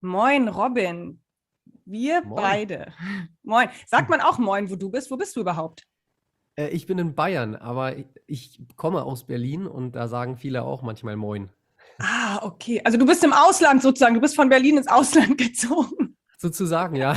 Moin, Robin. Wir Moin. beide. Moin. Sagt man auch Moin, wo du bist? Wo bist du überhaupt? Ich bin in Bayern, aber ich komme aus Berlin und da sagen viele auch manchmal Moin. Ah, okay. Also du bist im Ausland sozusagen. Du bist von Berlin ins Ausland gezogen. Sozusagen, ja.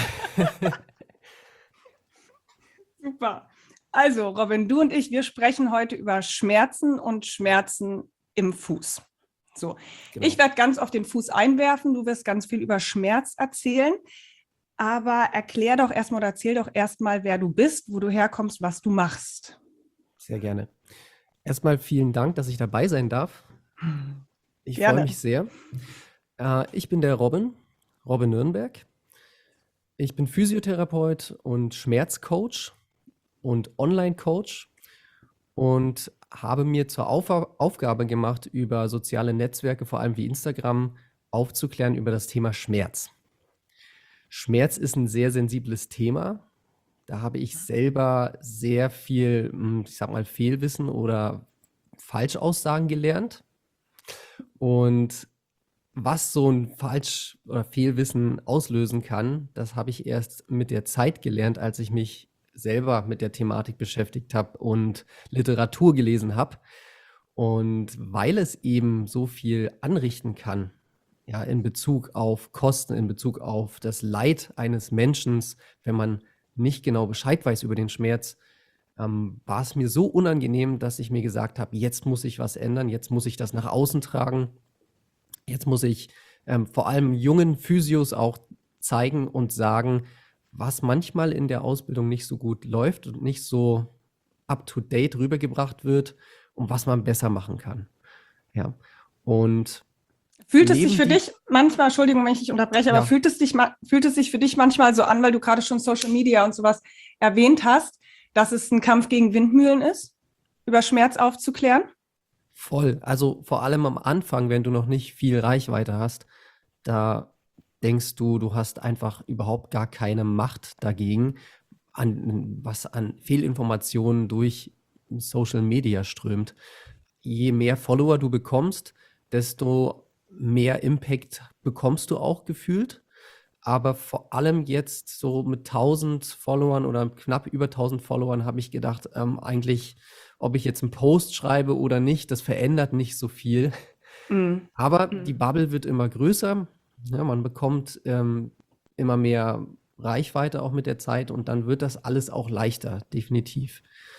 Super. Also, Robin, du und ich, wir sprechen heute über Schmerzen und Schmerzen im Fuß. So, ich Genau. werde ganz auf den Fuß einwerfen. Du wirst ganz viel über Schmerz erzählen. Aber erklär doch erstmal oder erzähl doch erstmal, wer du bist, wo du herkommst, was du machst. Sehr gerne. Erstmal vielen Dank, dass ich dabei sein darf. Ich freue Gerne. mich sehr. Ich bin der Robin, Robin Nürnberg. Ich bin Physiotherapeut und Schmerzcoach und Online-Coach und habe mir zur Aufgabe gemacht, über soziale Netzwerke, vor allem wie Instagram, aufzuklären über das Thema Schmerz. Schmerz ist ein sehr sensibles Thema. Da habe ich selber sehr viel, ich sag mal, Fehlwissen oder Falschaussagen gelernt. Und was so ein Falsch- oder Fehlwissen auslösen kann, das habe ich erst mit der Zeit gelernt, als ich mich selber mit der Thematik beschäftigt habe und Literatur gelesen habe. Und weil es eben so viel anrichten kann, ja, in Bezug auf Kosten, in Bezug auf das Leid eines Menschen, wenn man nicht genau Bescheid weiß über den Schmerz, war es mir so unangenehm, dass ich mir gesagt habe, jetzt muss ich was ändern, jetzt muss ich das nach außen tragen, jetzt muss ich vor allem jungen Physios auch zeigen und sagen, was manchmal in der Ausbildung nicht so gut läuft und nicht so up-to-date rübergebracht wird und was man besser machen kann. Ja. Und Fühlt es sich neben für die, dich manchmal, Entschuldigung, wenn ich dich unterbreche, aber ja, fühlt es sich für dich manchmal so an, weil du gerade schon Social Media und sowas erwähnt hast, dass es ein Kampf gegen Windmühlen ist, über Schmerz aufzuklären? voll. Also vor allem am Anfang, wenn du noch nicht viel Reichweite hast, da denkst du, du hast einfach überhaupt gar keine Macht dagegen, was an Fehlinformationen durch Social Media strömt. Je mehr Follower du bekommst, desto mehr Impact bekommst du auch gefühlt. Aber vor allem jetzt so mit 1.000 Followern oder knapp über 1.000 Followern habe ich gedacht, eigentlich, ob ich jetzt einen Post schreibe oder nicht, das verändert nicht so viel. Mm. Aber die Mm. Bubble wird immer größer. Ja, man bekommt immer mehr Reichweite auch mit der Zeit und dann wird das alles auch leichter, definitiv.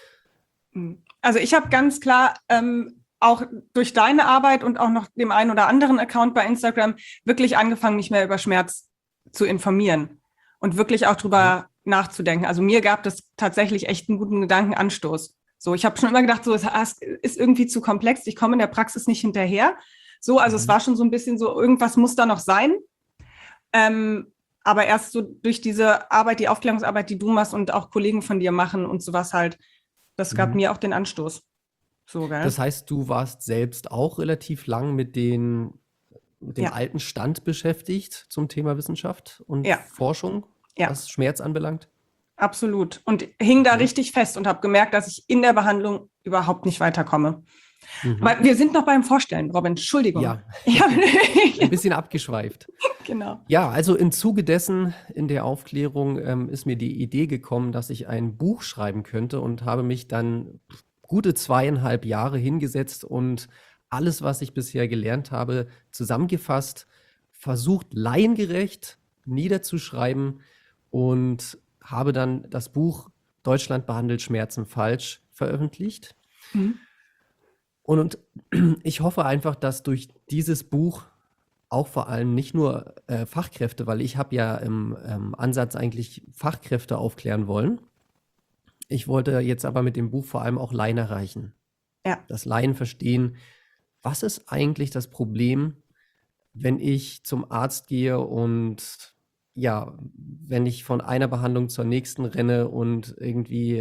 Mm. Also ich habe ganz klar auch durch deine Arbeit und auch noch dem einen oder anderen Account bei Instagram wirklich angefangen, mich mehr über Schmerz zu informieren und wirklich auch Mhm. drüber nachzudenken. Also mir gab das tatsächlich echt einen guten Gedankenanstoß. So, ich habe schon immer gedacht, so, es ist irgendwie zu komplex, ich komme in der Praxis nicht hinterher. So, also es Mhm. war schon so ein bisschen so, irgendwas muss da noch sein. Ähm, aber erst so durch diese Arbeit, die Aufklärungsarbeit, die du machst und auch Kollegen von dir machen und sowas halt, das gab Mhm. mir auch den Anstoß. So, gell? Das heißt, du warst selbst auch relativ lang mit dem Ja, alten Stand beschäftigt zum Thema Wissenschaft und ja, Forschung, ja, was Schmerz anbelangt? absolut. Und hing da Mhm. richtig fest und habe gemerkt, dass ich in der Behandlung überhaupt nicht weiterkomme. Mhm. Aber wir sind noch beim Vorstellen, Robin. Entschuldigung. Ja, Ja, ein bisschen abgeschweift. genau. Ja, also im Zuge dessen in der Aufklärung ist mir die Idee gekommen, dass ich ein Buch schreiben könnte und habe mich dann gute 2,5 Jahre hingesetzt und alles, was ich bisher gelernt habe, zusammengefasst, versucht laiengerecht niederzuschreiben und habe dann das Buch Deutschland behandelt Schmerzen falsch veröffentlicht. Mhm. Und ich hoffe einfach, dass durch dieses Buch auch vor allem nicht nur Fachkräfte, weil ich habe ja im Ansatz eigentlich Fachkräfte aufklären wollen. Ich wollte jetzt aber mit dem Buch vor allem auch Laien erreichen. Ja. Dass Laien verstehen, was ist eigentlich das Problem, wenn ich zum Arzt gehe und ja, wenn ich von einer Behandlung zur nächsten renne und irgendwie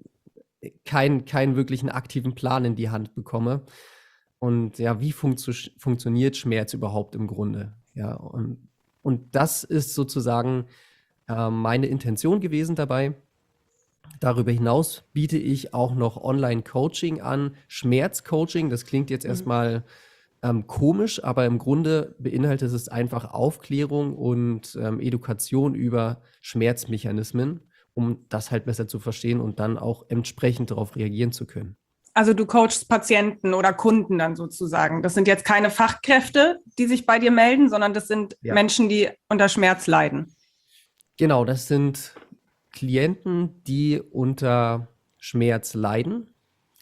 keinen wirklichen aktiven Plan in die Hand bekomme. Und ja, wie funktioniert Schmerz überhaupt im Grunde? Ja, und das ist sozusagen meine Intention gewesen dabei. Darüber hinaus biete ich auch noch Online-Coaching an, Schmerzcoaching. Das klingt jetzt Mhm. erstmal komisch, aber im Grunde beinhaltet es einfach Aufklärung und Education über Schmerzmechanismen, um das halt besser zu verstehen und dann auch entsprechend darauf reagieren zu können. Also du coachst Patienten oder Kunden dann sozusagen. Das sind jetzt keine Fachkräfte, die sich bei dir melden, sondern das sind Menschen, die unter Schmerz leiden. Genau, das sind Klienten, die unter Schmerz leiden.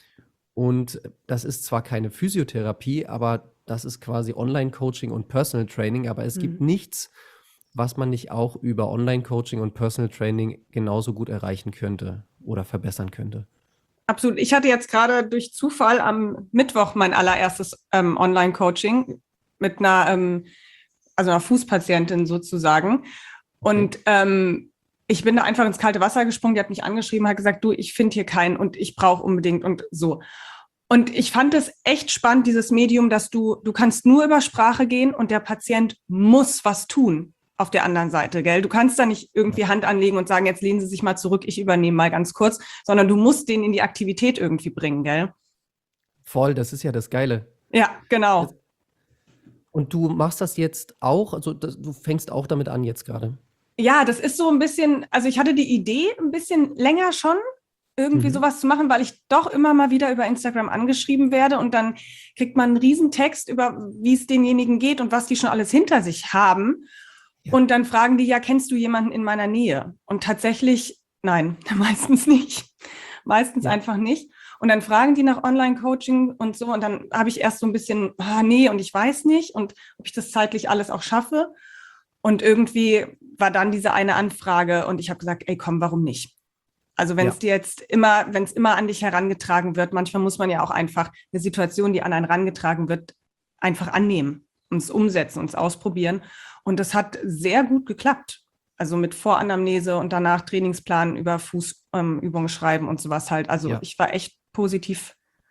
Und das ist zwar keine Physiotherapie, aber das ist quasi Online-Coaching und Personal Training. Aber es gibt nichts, was man nicht auch über Online-Coaching und Personal Training genauso gut erreichen könnte oder verbessern könnte. Absolut. Ich hatte jetzt gerade durch Zufall am Mittwoch mein allererstes Online-Coaching mit einer Fußpatientin sozusagen. Und ich bin da einfach ins kalte Wasser gesprungen, die hat mich angeschrieben, hat gesagt, du, ich finde hier keinen und ich brauche unbedingt und so. Und ich fand es echt spannend, dieses Medium, dass du kannst nur über Sprache gehen und der Patient muss was tun auf der anderen Seite, gell? Du kannst da nicht irgendwie Hand anlegen und sagen, jetzt lehnen Sie sich mal zurück, ich übernehme mal ganz kurz, sondern du musst den in die Aktivität irgendwie bringen, gell? Voll, das ist ja das Geile. Ja, genau. Und du machst das jetzt auch, also du fängst auch damit an jetzt gerade. Ja, das ist so ein bisschen, also ich hatte die Idee ein bisschen länger schon, irgendwie sowas zu machen, weil ich doch immer mal wieder über Instagram angeschrieben werde und dann kriegt man einen Riesentext über, wie es denjenigen geht und was die schon alles hinter sich haben. Ja. Und dann fragen die, ja, kennst du jemanden in meiner Nähe? Und tatsächlich, nein, meistens nicht. Meistens einfach nicht. Und dann fragen die nach Online-Coaching und so und dann habe ich erst so ein bisschen, nee, und ich weiß nicht und ob ich das zeitlich alles auch schaffe. Und irgendwie war dann diese eine Anfrage und ich habe gesagt, ey, komm, warum nicht? Also wenn es dir jetzt wenn es immer an dich herangetragen wird, manchmal muss man ja auch einfach eine Situation, die an einen herangetragen wird, einfach annehmen und es umsetzen und es ausprobieren. Und das hat sehr gut geklappt. Also mit Voranamnese und danach Trainingsplan über Fußübungen schreiben und sowas halt. Also ich war echt positiv,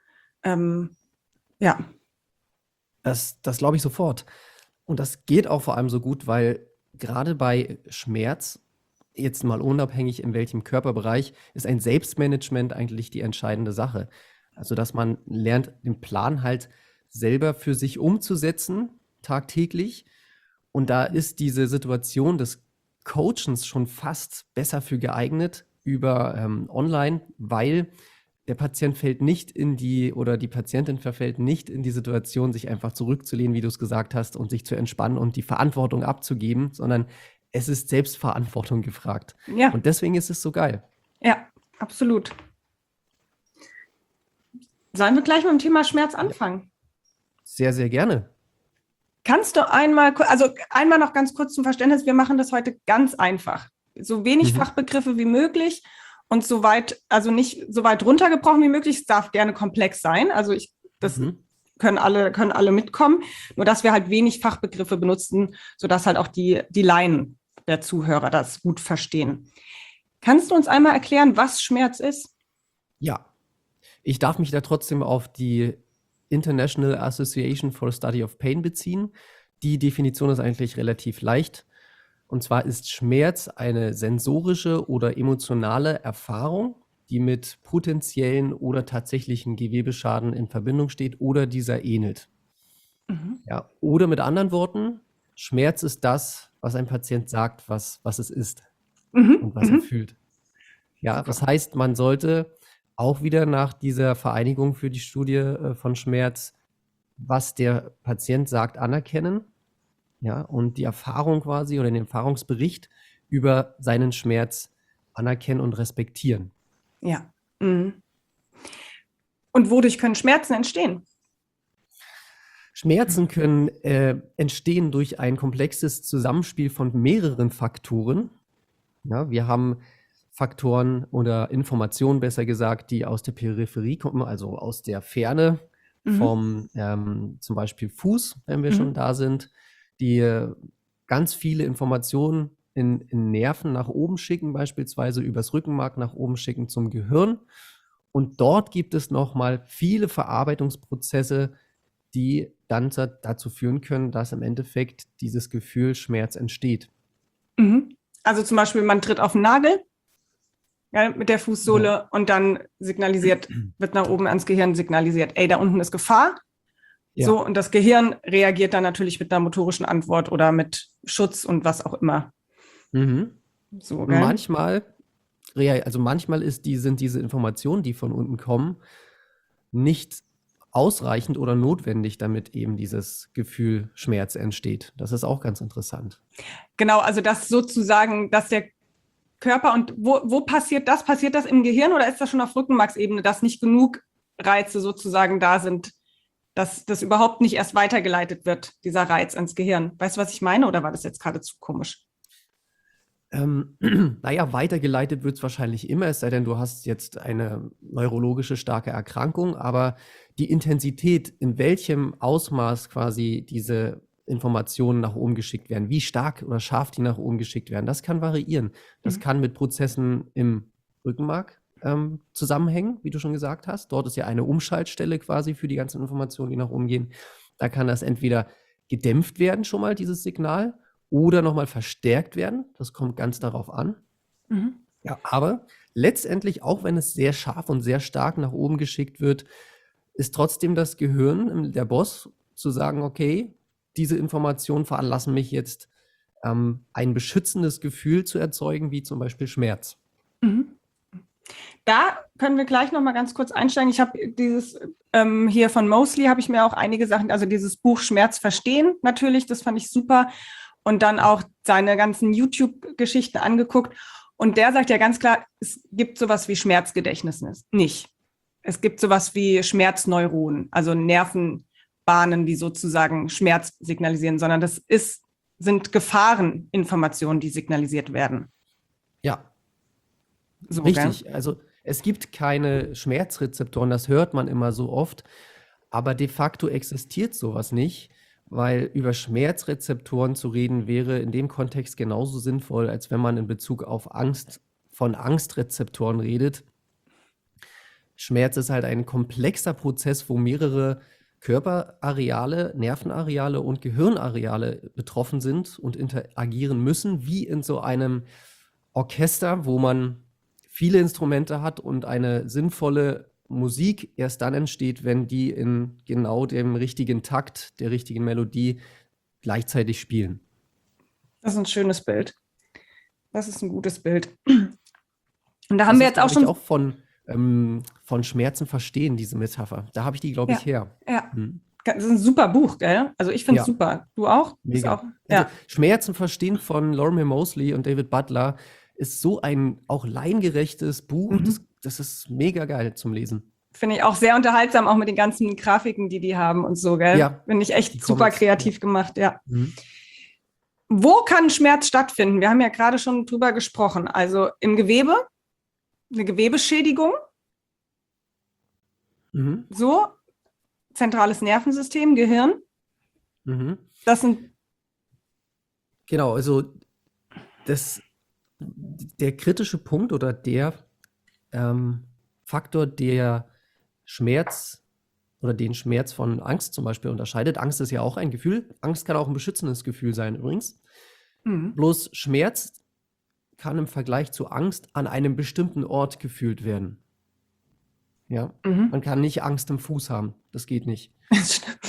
Das glaube ich sofort. Und das geht auch vor allem so gut, weil gerade bei Schmerz, jetzt mal unabhängig in welchem Körperbereich, ist ein Selbstmanagement eigentlich die entscheidende Sache. Also, dass man lernt, den Plan halt selber für sich umzusetzen, tagtäglich. Und da ist diese Situation des Coachens schon fast besser für geeignet über online, weil der Patient fällt nicht oder die Patientin verfällt nicht in die Situation, sich einfach zurückzulehnen, wie du es gesagt hast, und sich zu entspannen und die Verantwortung abzugeben, sondern es ist Selbstverantwortung gefragt. Ja. Und deswegen ist es so geil. Ja, absolut. Sollen wir gleich mit dem Thema Schmerz anfangen? Sehr, sehr gerne. Kannst du einmal noch ganz kurz zum Verständnis, wir machen das heute ganz einfach. So wenig Fachbegriffe wie möglich. Und nicht so weit runtergebrochen wie möglich. Es darf gerne komplex sein. Also können alle mitkommen. Nur dass wir halt wenig Fachbegriffe benutzen, sodass halt auch die Laien der Zuhörer das gut verstehen. Kannst du uns einmal erklären, was Schmerz ist? Ja, ich darf mich da trotzdem auf die International Association for the Study of Pain beziehen. Die Definition ist eigentlich relativ leicht. Und zwar ist Schmerz eine sensorische oder emotionale Erfahrung, die mit potenziellen oder tatsächlichen Gewebeschaden in Verbindung steht oder dieser ähnelt. Ja, oder mit anderen Worten, Schmerz ist das, was ein Patient sagt, was es ist und was er fühlt. Ja, das heißt, man sollte auch wieder nach dieser Vereinigung für die Studie von Schmerz, was der Patient sagt, anerkennen. Ja, und die Erfahrung quasi oder den Erfahrungsbericht über seinen Schmerz anerkennen und respektieren. Ja. Und wodurch können Schmerzen entstehen? Schmerzen können entstehen durch ein komplexes Zusammenspiel von mehreren Faktoren. Ja, wir haben Faktoren oder Informationen, besser gesagt, die aus der Peripherie kommen, also aus der Ferne vom zum Beispiel Fuß, wenn wir schon da sind, die ganz viele Informationen in Nerven nach oben schicken, beispielsweise übers Rückenmark nach oben schicken zum Gehirn. Und dort gibt es nochmal viele Verarbeitungsprozesse, die dann dazu führen können, dass im Endeffekt dieses Gefühl Schmerz entsteht. Also zum Beispiel, man tritt auf den Nagel mit der Fußsohle und dann wird nach oben ans Gehirn signalisiert, ey, da unten ist Gefahr. So, Ja. und das Gehirn reagiert dann natürlich mit einer motorischen Antwort oder mit Schutz und was auch immer. Mhm. So, gell? Manchmal, also manchmal sind diese Informationen, die von unten kommen, nicht ausreichend oder notwendig, damit eben dieses Gefühl Schmerz entsteht. Das ist auch ganz interessant. Genau, also das sozusagen, dass der Körper und wo passiert das? Passiert das im Gehirn oder ist das schon auf Rückenmarksebene, dass nicht genug Reize sozusagen da sind, dass das überhaupt nicht erst weitergeleitet wird, dieser Reiz ans Gehirn? Weißt du, was ich meine, oder war das jetzt gerade zu komisch? Naja, weitergeleitet wird es wahrscheinlich immer, es sei denn, du hast jetzt eine neurologische starke Erkrankung, aber die Intensität, in welchem Ausmaß quasi diese Informationen nach oben geschickt werden, wie stark oder scharf die nach oben geschickt werden, das kann variieren. Das kann mit Prozessen im Rückenmark zusammenhängen, wie du schon gesagt hast. Dort ist ja eine Umschaltstelle quasi für die ganzen Informationen, die nach oben gehen. Da kann das entweder gedämpft werden, schon mal dieses Signal, oder nochmal verstärkt werden. Das kommt ganz darauf an. Mhm. Ja, aber letztendlich, auch wenn es sehr scharf und sehr stark nach oben geschickt wird, ist trotzdem das Gehirn der Boss, zu sagen, okay, diese Informationen veranlassen mich jetzt, ein beschützendes Gefühl zu erzeugen, wie zum Beispiel Schmerz. Mhm. Da können wir gleich noch mal ganz kurz einsteigen. Ich habe dieses hier von Mosley habe ich mir auch einige Sachen, also dieses Buch Schmerz verstehen natürlich, das fand ich super. Und dann auch seine ganzen YouTube-Geschichten angeguckt. Und der sagt ja ganz klar, es gibt sowas wie Schmerzgedächtnis nicht. Es gibt sowas wie Schmerzneuronen, also Nervenbahnen, die sozusagen Schmerz signalisieren, sondern sind Gefahreninformationen, die signalisiert werden. Ja, So, richtig. gell? Also es gibt keine Schmerzrezeptoren, das hört man immer so oft, aber de facto existiert sowas nicht, weil über Schmerzrezeptoren zu reden wäre in dem Kontext genauso sinnvoll, als wenn man in Bezug auf Angst von Angstrezeptoren redet. Schmerz ist halt ein komplexer Prozess, wo mehrere Körperareale, Nervenareale und Gehirnareale betroffen sind und interagieren müssen, wie in so einem Orchester, wo man viele Instrumente hat und eine sinnvolle Musik erst dann entsteht, wenn die in genau dem richtigen Takt, der richtigen Melodie gleichzeitig spielen. Das ist ein schönes Bild. Das ist ein gutes Bild. Und da haben Das wir ist, jetzt auch glaube ich, schon. auch von Schmerzen verstehen, diese Metapher. Da habe ich die, glaube ich, her. Ja. Hm. Das ist ein super Buch, gell? Also ich finde es Ja, super. Du auch? Ist mega. auch? Also Ja. Schmerzen verstehen von Lorimer Moseley und David Butler ist so ein auch laiengerechtes Buch. Das ist mega geil zum Lesen. Finde ich auch sehr unterhaltsam, auch mit den ganzen Grafiken, die haben und so, gell? Ja, Finde ich die echt super Comics. kreativ gemacht, ja. Mhm. Wo kann Schmerz stattfinden? Wir haben ja gerade schon drüber gesprochen. Also im Gewebe, eine Gewebeschädigung, Mhm. so, zentrales Nervensystem, Gehirn. Mhm. Das sind, Genau, also der kritische Punkt oder der Faktor, der Schmerz oder den Schmerz von Angst zum Beispiel unterscheidet. Angst ist ja auch ein Gefühl. Angst kann auch ein beschützendes Gefühl sein übrigens. Bloß Schmerz kann im Vergleich zu Angst an einem bestimmten Ort gefühlt werden. Ja, man kann nicht Angst im Fuß haben. Das geht nicht. das stimmt.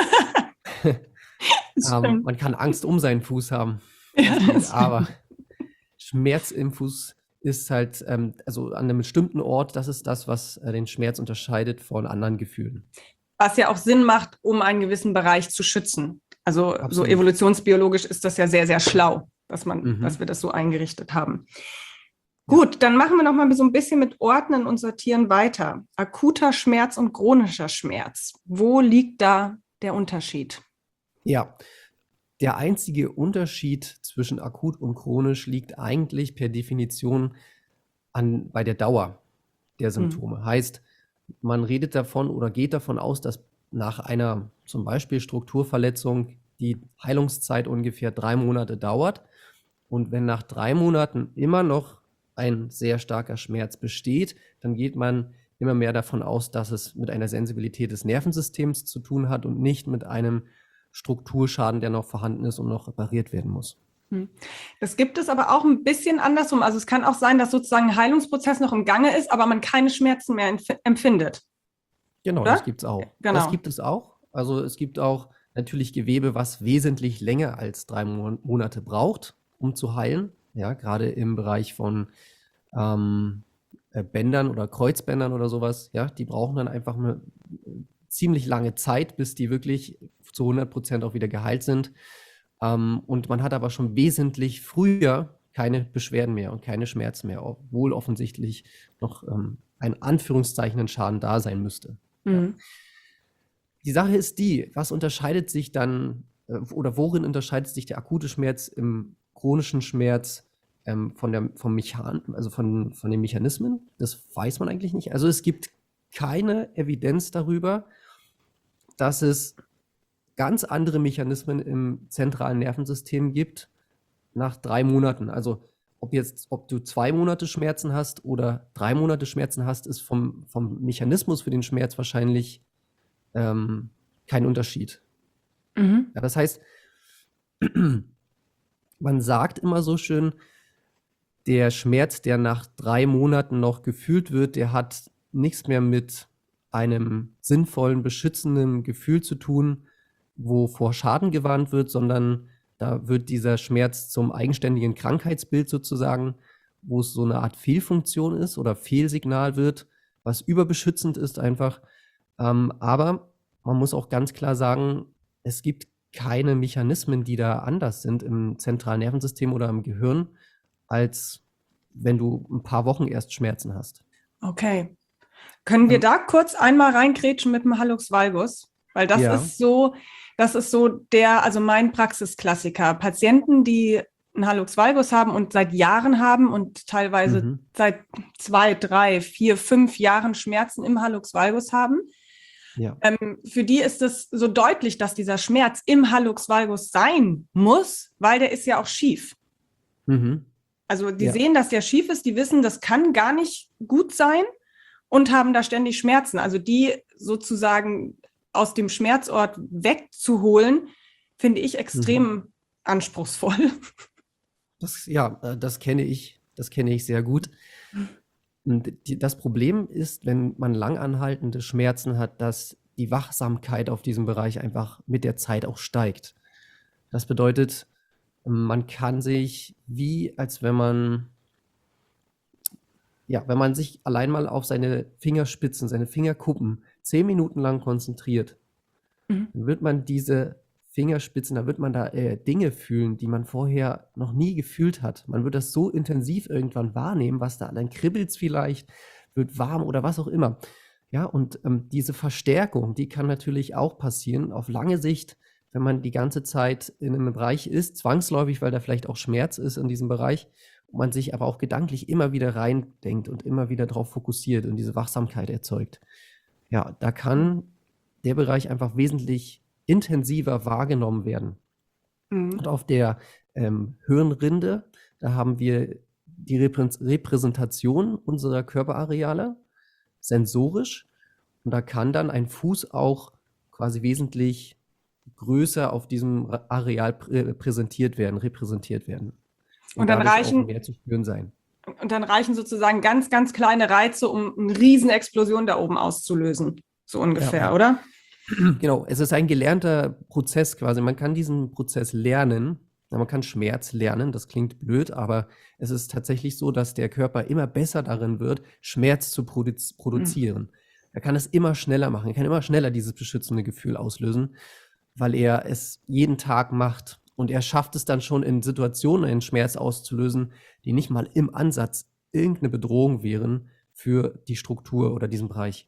Das stimmt. Man kann Angst um seinen Fuß haben. Ja, Das geht, das aber Schmerz im Fuß ist halt, also an einem bestimmten Ort, das ist das, was den Schmerz unterscheidet von anderen Gefühlen. Was ja auch Sinn macht, um einen gewissen Bereich zu schützen. Also so Absolut. evolutionsbiologisch ist das ja sehr, sehr schlau, dass wir das so eingerichtet haben. Gut, dann machen wir noch mal so ein bisschen mit Ordnen und Sortieren weiter. Akuter Schmerz und chronischer Schmerz. Wo liegt da der Unterschied? Ja, der einzige Unterschied zwischen akut und chronisch liegt eigentlich per Definition bei der Dauer der Symptome. Heißt, man redet davon oder geht davon aus, dass nach einer zum Beispiel Strukturverletzung die Heilungszeit ungefähr 3 Monate dauert. Und wenn nach 3 Monaten immer noch ein sehr starker Schmerz besteht, dann geht man immer mehr davon aus, dass es mit einer Sensibilität des Nervensystems zu tun hat und nicht mit einem Strukturschaden, der noch vorhanden ist und noch repariert werden muss. Das gibt es aber auch ein bisschen andersrum. Also es kann auch sein, dass sozusagen ein Heilungsprozess noch im Gange ist, aber man keine Schmerzen mehr empfindet. Genau, oder? das gibt es auch. Genau. Das gibt es auch. Also es gibt auch natürlich Gewebe, was wesentlich länger als 3 Monate braucht, um zu heilen. Ja, gerade im Bereich von Bändern oder Kreuzbändern oder sowas. Ja, die brauchen dann einfach eine ziemlich lange Zeit, bis die wirklich zu 100% auch wieder geheilt sind. Und man hat aber schon wesentlich früher keine Beschwerden mehr und keine Schmerzen mehr, obwohl offensichtlich noch ein Anführungszeichen ein Schaden da sein müsste. Ja. Die Sache ist die, was unterscheidet sich dann oder worin unterscheidet sich der akute Schmerz im chronischen Schmerz von den Mechanismen? Das weiß man eigentlich nicht. Also es gibt keine Evidenz darüber, dass es ganz andere Mechanismen im zentralen Nervensystem gibt nach 3 Monaten. Also ob du 2 Monate Schmerzen hast oder 3 Monate Schmerzen hast, ist vom Mechanismus für den Schmerz wahrscheinlich kein Unterschied. Ja, das heißt, man sagt immer so schön, der Schmerz, der nach 3 Monaten noch gefühlt wird, der hat nichts mehr mit einem sinnvollen, beschützenden Gefühl zu tun, wo vor Schaden gewarnt wird, sondern da wird dieser Schmerz zum eigenständigen Krankheitsbild sozusagen, wo es so eine Art Fehlfunktion ist oder Fehlsignal wird, was überbeschützend ist einfach. Aber man muss auch ganz klar sagen, es gibt keine Mechanismen, die da anders sind im zentralen Nervensystem oder im Gehirn, als wenn du ein paar Wochen erst Schmerzen hast. Okay. Können wir da kurz einmal reingrätschen mit dem Hallux valgus? Weil das ist so also mein Praxisklassiker. Patienten, die einen Hallux valgus haben und seit Jahren haben und teilweise seit 2, 3, 4, 5 Jahren Schmerzen im Hallux valgus haben. Ja. Für die ist es so deutlich, dass dieser Schmerz im Hallux valgus sein muss, weil der ist ja auch schief. Also die sehen, dass der schief ist, die wissen, das kann gar nicht gut sein und haben da ständig Schmerzen. Also die sozusagen aus dem Schmerzort wegzuholen, finde ich extrem anspruchsvoll. Das kenne ich sehr gut. Und das Problem ist, wenn man langanhaltende Schmerzen hat, dass die Wachsamkeit auf diesem Bereich einfach mit der Zeit auch steigt. Das bedeutet, man kann sich wenn man sich allein mal auf seine Fingerspitzen, seine Fingerkuppen 10 Minuten lang konzentriert, dann wird man diese Fingerspitzen, da wird man da Dinge fühlen, die man vorher noch nie gefühlt hat. Man wird das so intensiv irgendwann wahrnehmen, was da, dann kribbelt es vielleicht, wird warm oder was auch immer. Ja, und diese Verstärkung, die kann natürlich auch passieren auf lange Sicht, wenn man die ganze Zeit in einem Bereich ist, zwangsläufig, weil da vielleicht auch Schmerz ist in diesem Bereich, und man sich aber auch gedanklich immer wieder reindenkt und immer wieder darauf fokussiert und diese Wachsamkeit erzeugt. Ja, da kann der Bereich einfach wesentlich intensiver wahrgenommen werden. Und auf der Hirnrinde, da haben wir die Repräsentation unserer Körperareale, sensorisch. Und da kann dann ein Fuß auch quasi wesentlich größer auf diesem Areal repräsentiert werden. Und dann reichen mehr zu spüren sein. Und dann reichen sozusagen ganz, ganz kleine Reize, um eine riesen Explosion da oben auszulösen. So ungefähr, oder? Genau, es ist ein gelernter Prozess quasi. Man kann diesen Prozess lernen. Man kann Schmerz lernen, das klingt blöd, aber es ist tatsächlich so, dass der Körper immer besser darin wird, Schmerz zu produzieren. Er kann es immer schneller machen, er kann immer schneller dieses beschützende Gefühl auslösen, weil er es jeden Tag macht. Und er schafft es dann schon in Situationen, einen Schmerz auszulösen, die nicht mal im Ansatz irgendeine Bedrohung wären für die Struktur oder diesen Bereich.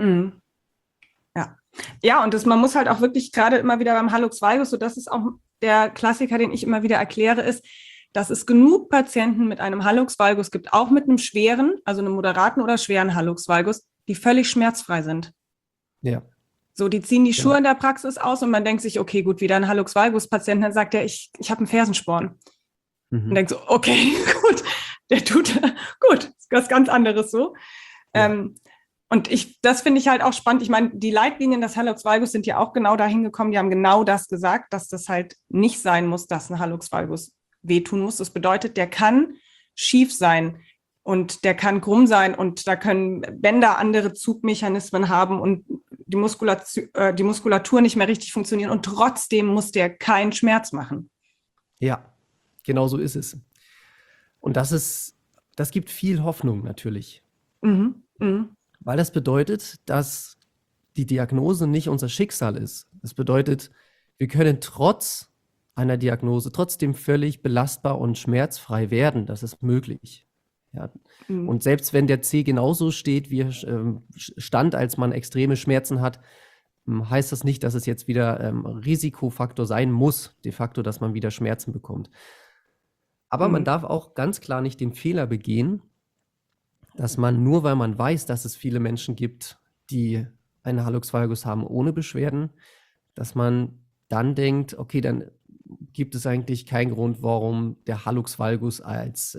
Ja, und man muss halt auch wirklich gerade immer wieder beim Hallux valgus, so das ist auch der Klassiker, den ich immer wieder erkläre, ist, dass es genug Patienten mit einem Hallux valgus gibt, auch mit einem schweren, also einem moderaten oder schweren Hallux valgus, die völlig schmerzfrei sind. Ja. So, die ziehen die Schuhe in der Praxis aus und man denkt sich, okay, gut, wieder ein Hallux valgus-Patient, dann sagt er, ich habe einen Fersensporn. Und denkt so, okay, gut, der tut, gut, das ist ganz anderes so. Ja. Und das finde ich halt auch spannend. Ich meine, die Leitlinien des Hallux valgus sind ja auch genau dahin gekommen. Die haben genau das gesagt, dass das halt nicht sein muss, dass ein Hallux valgus wehtun muss. Das bedeutet, der kann schief sein und der kann krumm sein und da können Bänder andere Zugmechanismen haben und die Muskulatur nicht mehr richtig funktionieren und trotzdem muss der keinen Schmerz machen. Ja, genau so ist es. Und das gibt viel Hoffnung natürlich, Mhm. Mhm. weil das bedeutet, dass die Diagnose nicht unser Schicksal ist. Das bedeutet, wir können trotz einer Diagnose trotzdem völlig belastbar und schmerzfrei werden. Das ist möglich. Ja. Mhm. Und selbst wenn der C genauso steht, wie er stand, als man extreme Schmerzen hat, heißt das nicht, dass es jetzt wieder Risikofaktor sein muss, de facto, dass man wieder Schmerzen bekommt. Aber man darf auch ganz klar nicht den Fehler begehen, dass man nur, weil man weiß, dass es viele Menschen gibt, die einen Hallux valgus haben ohne Beschwerden, dass man dann denkt, okay, dann gibt es eigentlich keinen Grund, warum der Hallux valgus als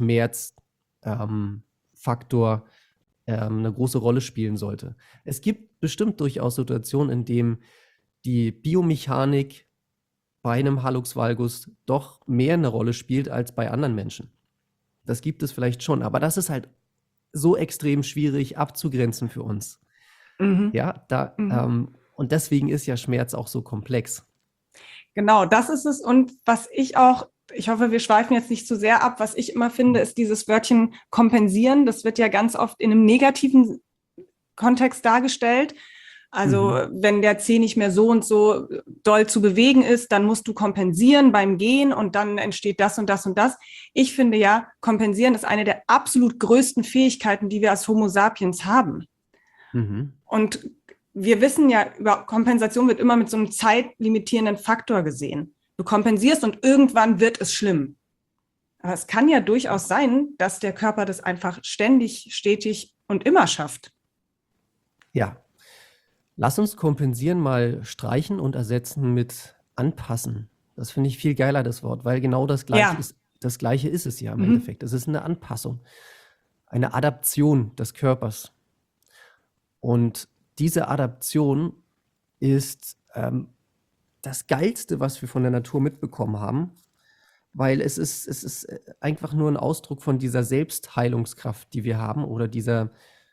Schmerzfaktor eine große Rolle spielen sollte. Es gibt bestimmt durchaus Situationen, in denen die Biomechanik bei einem Hallux valgus doch mehr eine Rolle spielt als bei anderen Menschen. Das gibt es vielleicht schon, aber das ist halt so extrem schwierig abzugrenzen für uns. Ja, und deswegen ist ja Schmerz auch so komplex. Genau, das ist es. Und was ich hoffe, wir schweifen jetzt nicht zu sehr ab, was ich immer finde, ist dieses Wörtchen kompensieren. Das wird ja ganz oft in einem negativen Kontext dargestellt. Also wenn der Zeh nicht mehr so und so doll zu bewegen ist, dann musst du kompensieren beim Gehen und dann entsteht das und das und das. Ich finde ja, kompensieren ist eine der absolut größten Fähigkeiten, die wir als Homo sapiens haben. Und wir wissen ja, über Kompensation wird immer mit so einem zeitlimitierenden Faktor gesehen. Du kompensierst und irgendwann wird es schlimm. Aber es kann ja durchaus sein, dass der Körper das einfach ständig, stetig und immer schafft. Ja. Lass uns kompensieren mal streichen und ersetzen mit anpassen. Das finde ich viel geiler, das Wort, weil genau das Gleiche ist es ja im Endeffekt. Es ist eine Anpassung, eine Adaption des Körpers. Und diese Adaption ist das Geilste, was wir von der Natur mitbekommen haben, weil es ist einfach nur ein Ausdruck von dieser Selbstheilungskraft, die wir haben, oder dieser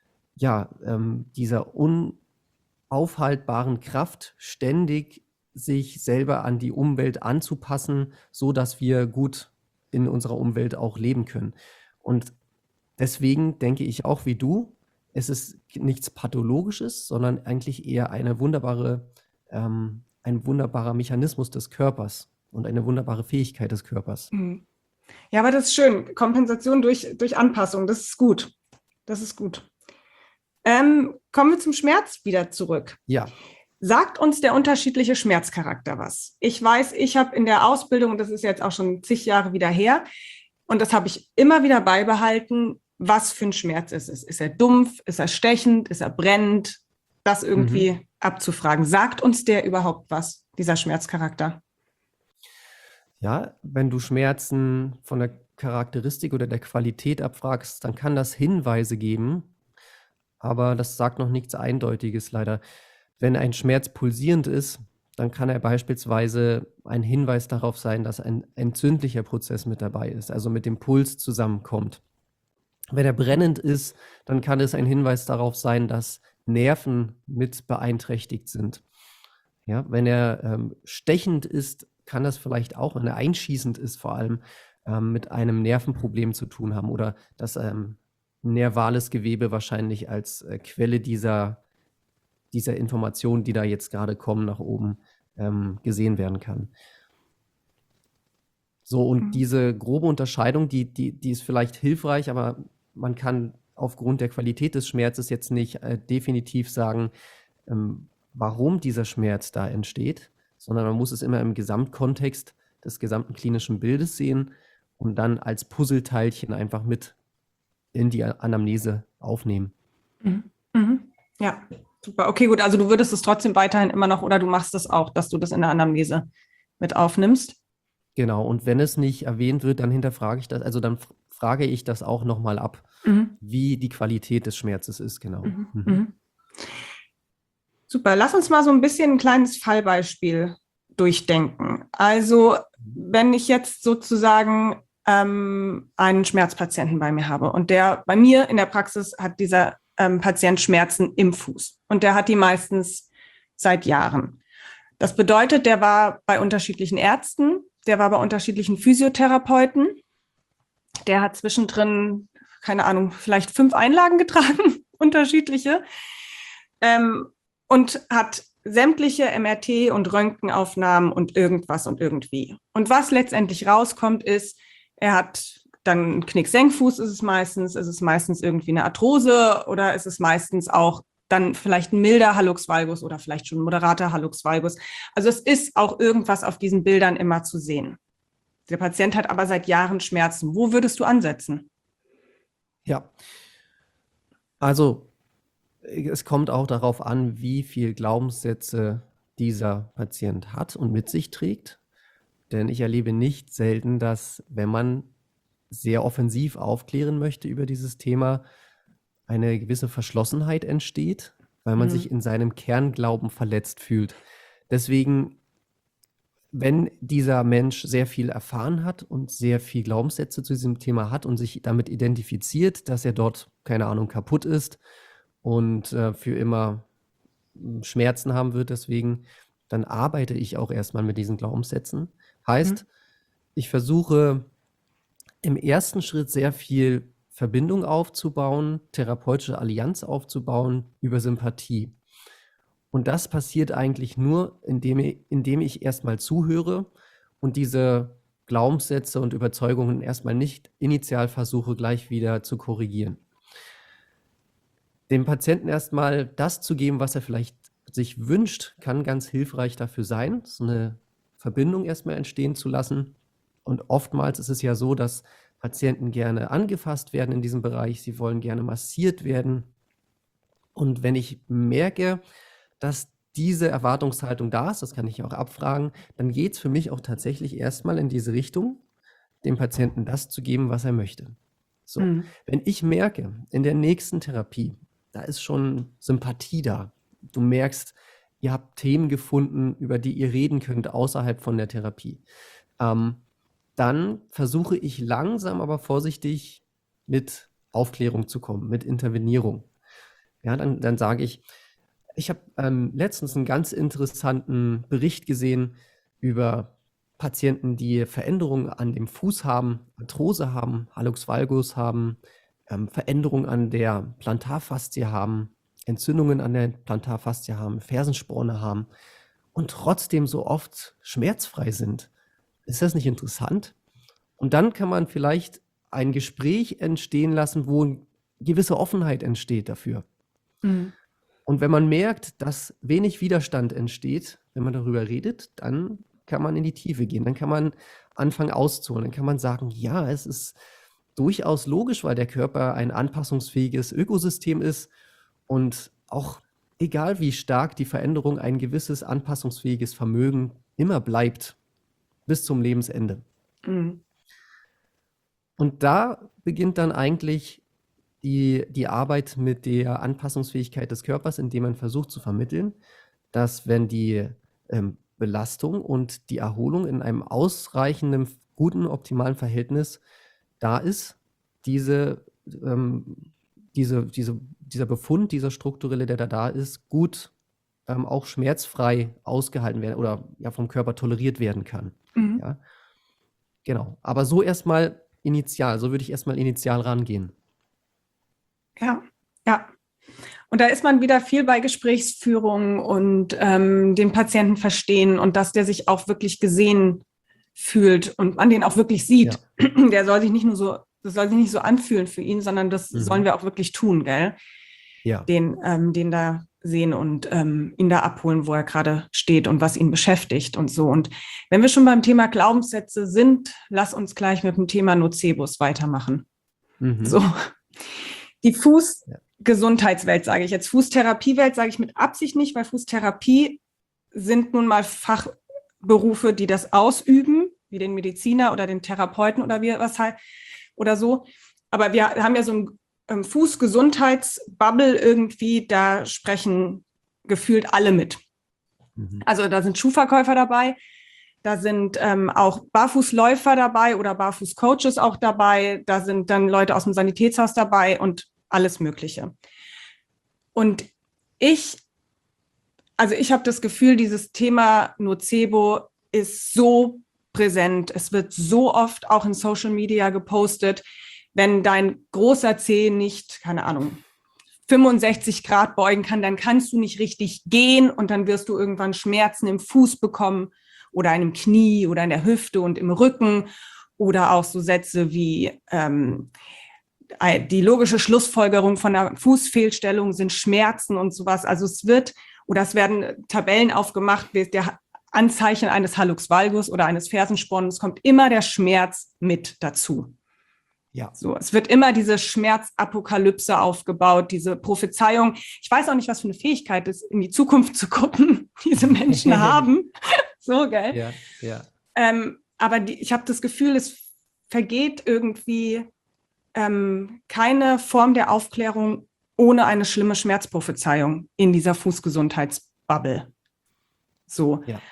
unaufhaltbaren Kraft, ständig sich selber an die Umwelt anzupassen, so dass wir gut in unserer Umwelt auch leben können. Und deswegen denke ich auch wie du, es ist nichts Pathologisches, sondern eigentlich eher ein wunderbarer Mechanismus des Körpers und eine wunderbare Fähigkeit des Körpers. Ja, aber das ist schön. Kompensation durch Anpassung, das ist gut. Das ist gut. Kommen wir zum Schmerz wieder zurück. Ja. Sagt uns der unterschiedliche Schmerzcharakter was? Ich weiß, ich habe in der Ausbildung, und das ist jetzt auch schon zig Jahre wieder her, und das habe ich immer wieder beibehalten, was für ein Schmerz ist es. Ist er dumpf? Ist er stechend? Ist er brennend? Das irgendwie abzufragen. Sagt uns der überhaupt was, dieser Schmerzcharakter? Ja, wenn du Schmerzen von der Charakteristik oder der Qualität abfragst, dann kann das Hinweise geben, aber das sagt noch nichts Eindeutiges leider. Wenn ein Schmerz pulsierend ist, dann kann er beispielsweise ein Hinweis darauf sein, dass ein entzündlicher Prozess mit dabei ist, also mit dem Puls zusammenkommt. Wenn er brennend ist, dann kann es ein Hinweis darauf sein, dass Nerven mit beeinträchtigt sind. Ja, wenn er stechend ist, kann das vielleicht auch, wenn er einschießend ist, vor allem mit einem Nervenproblem zu tun haben oder dass nervales Gewebe wahrscheinlich als Quelle dieser Informationen, die da jetzt gerade kommen, nach oben gesehen werden kann. So, und diese grobe Unterscheidung, die ist vielleicht hilfreich, aber man kann aufgrund der Qualität des Schmerzes jetzt nicht definitiv sagen, warum dieser Schmerz da entsteht, sondern man muss es immer im Gesamtkontext des gesamten klinischen Bildes sehen und dann als Puzzleteilchen einfach mit in die Anamnese aufnehmen. Ja, super. Okay, gut. Also du würdest es trotzdem weiterhin immer noch, oder du machst es auch, dass du das in der Anamnese mit aufnimmst? Genau. Und wenn es nicht erwähnt wird, dann hinterfrage ich das. Also dann frage ich das auch nochmal ab, wie die Qualität des Schmerzes ist. Genau. Super. Lass uns mal so ein bisschen ein kleines Fallbeispiel durchdenken. Also wenn ich jetzt sozusagen einen Schmerzpatienten bei mir habe und der bei mir in der Praxis hat dieser Patient Schmerzen im Fuß. Und der hat die meistens seit Jahren. Das bedeutet, der war bei unterschiedlichen Ärzten, der war bei unterschiedlichen Physiotherapeuten. Der hat zwischendrin, keine Ahnung, vielleicht 5 Einlagen getragen, unterschiedliche, und hat sämtliche MRT- und Röntgenaufnahmen und irgendwas und irgendwie. Und was letztendlich rauskommt, ist, er hat dann einen Knicksenkfuß, ist es meistens irgendwie eine Arthrose oder ist es meistens auch dann vielleicht ein milder Hallux valgus oder vielleicht schon ein moderater Hallux valgus. Also es ist auch irgendwas auf diesen Bildern immer zu sehen. Der Patient hat aber seit Jahren Schmerzen. Wo würdest du ansetzen? Ja, also es kommt auch darauf an, wie viel Glaubenssätze dieser Patient hat und mit sich trägt. Denn ich erlebe nicht selten, dass, wenn man sehr offensiv aufklären möchte über dieses Thema, eine gewisse Verschlossenheit entsteht, weil man sich in seinem Kernglauben verletzt fühlt. Deswegen, wenn dieser Mensch sehr viel erfahren hat und sehr viel Glaubenssätze zu diesem Thema hat und sich damit identifiziert, dass er dort, keine Ahnung, kaputt ist und für immer Schmerzen haben wird, deswegen, dann arbeite ich auch erstmal mit diesen Glaubenssätzen. Heißt, ich versuche im ersten Schritt sehr viel Verbindung aufzubauen, therapeutische Allianz aufzubauen über Sympathie. Und das passiert eigentlich nur, indem ich erstmal zuhöre und diese Glaubenssätze und Überzeugungen erstmal nicht initial versuche, gleich wieder zu korrigieren. Dem Patienten erstmal das zu geben, was er vielleicht sich wünscht, kann ganz hilfreich dafür sein, so eine Verbindung erstmal entstehen zu lassen. Und oftmals ist es ja so, dass Patienten gerne angefasst werden in diesem Bereich, sie wollen gerne massiert werden. Und wenn ich merke, dass diese Erwartungshaltung da ist, das kann ich auch abfragen, dann geht es für mich auch tatsächlich erstmal in diese Richtung, dem Patienten das zu geben, was er möchte. So, wenn ich merke, in der nächsten Therapie, da ist schon Sympathie da, du merkst, ihr habt Themen gefunden, über die ihr reden könnt außerhalb von der Therapie, dann versuche ich langsam, aber vorsichtig mit Aufklärung zu kommen, mit Intervenierung. Ja, dann sage ich habe letztens einen ganz interessanten Bericht gesehen über Patienten, die Veränderungen an dem Fuß haben, Arthrose haben, Hallux valgus haben, Veränderungen an der Plantarfaszie haben, Entzündungen an der Plantarfaszie haben, Fersensporne haben und trotzdem so oft schmerzfrei sind. Ist das nicht interessant? Und dann kann man vielleicht ein Gespräch entstehen lassen, wo eine gewisse Offenheit entsteht dafür. Und wenn man merkt, dass wenig Widerstand entsteht, wenn man darüber redet, dann kann man in die Tiefe gehen. Dann kann man anfangen auszuholen. Dann kann man sagen, ja, es ist durchaus logisch, weil der Körper ein anpassungsfähiges Ökosystem ist und auch egal wie stark die Veränderung, ein gewisses anpassungsfähiges Vermögen immer bleibt bis zum Lebensende. Und da beginnt dann eigentlich die Arbeit mit der Anpassungsfähigkeit des Körpers, indem man versucht zu vermitteln, dass wenn die Belastung und die Erholung in einem ausreichenden, guten, optimalen Verhältnis da ist, dieser Befund, dieser strukturelle, der da ist, gut auch schmerzfrei ausgehalten werden oder ja vom Körper toleriert werden kann. Ja? Genau. Aber so erstmal initial, so würde ich erstmal initial rangehen. Ja, ja. Und da ist man wieder viel bei Gesprächsführung und den Patienten verstehen und dass der sich auch wirklich gesehen fühlt und man den auch wirklich sieht. Ja. Der soll sich nicht nur so, das soll sich nicht so anfühlen für ihn, sondern das sollen wir auch wirklich tun, gell? Ja. Den da sehen und ihn da abholen, wo er gerade steht und was ihn beschäftigt und so. Und wenn wir schon beim Thema Glaubenssätze sind, lass uns gleich mit dem Thema Nocebus weitermachen. So. Die Fußgesundheitswelt, sage ich jetzt. Fußtherapiewelt sage ich mit Absicht nicht, weil Fußtherapie sind nun mal Fachberufe, die das ausüben, wie den Mediziner oder den Therapeuten oder wie was halt oder so. Aber wir haben ja so ein Fußgesundheitsbubble irgendwie, da sprechen gefühlt alle mit. Also da sind Schuhverkäufer dabei, da sind auch Barfußläufer dabei oder Barfußcoaches auch dabei, da sind dann Leute aus dem Sanitätshaus dabei und alles Mögliche. Und ich habe das Gefühl, dieses Thema Nocebo ist so präsent. Es wird so oft auch in Social Media gepostet, wenn dein großer Zeh nicht, keine Ahnung, 65 Grad beugen kann, dann kannst du nicht richtig gehen und dann wirst du irgendwann Schmerzen im Fuß bekommen oder in dem Knie oder in der Hüfte und im Rücken oder auch so Sätze wie die logische Schlussfolgerung von einer Fußfehlstellung sind Schmerzen und sowas. Also es werden Tabellen aufgemacht, der Anzeichen eines Hallux valgus oder eines Fersensporns, kommt immer der Schmerz mit dazu. Ja. So, es wird immer diese Schmerzapokalypse aufgebaut, diese Prophezeiung. Ich weiß auch nicht, was für eine Fähigkeit es in die Zukunft zu gucken, diese Menschen haben. So, gell? Ja, ja. Aber ich habe das Gefühl, es vergeht irgendwie keine Form der Aufklärung ohne eine schlimme Schmerzprophezeiung in dieser Fußgesundheitsbubble. So. Ja.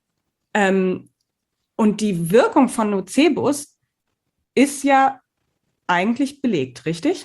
Und die Wirkung von Nocebus ist ja eigentlich belegt, richtig?